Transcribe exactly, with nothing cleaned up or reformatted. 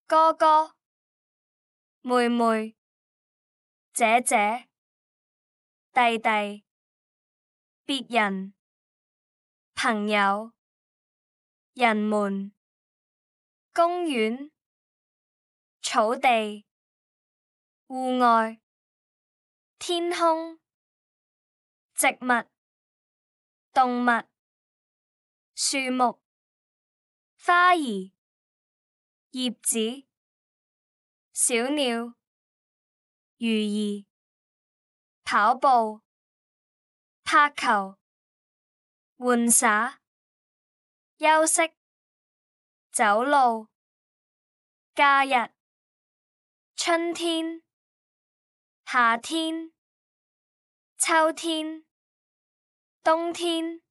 哥哥、妹妹、姐姐、弟弟、別人、朋友、人們、公園、草地、戶外、天空、植物、動物、樹木、花兒、葉子、小鳥、魚兒、跑步、拍球、玩耍、休息、走路、假日、春天、夏天、秋天、冬天。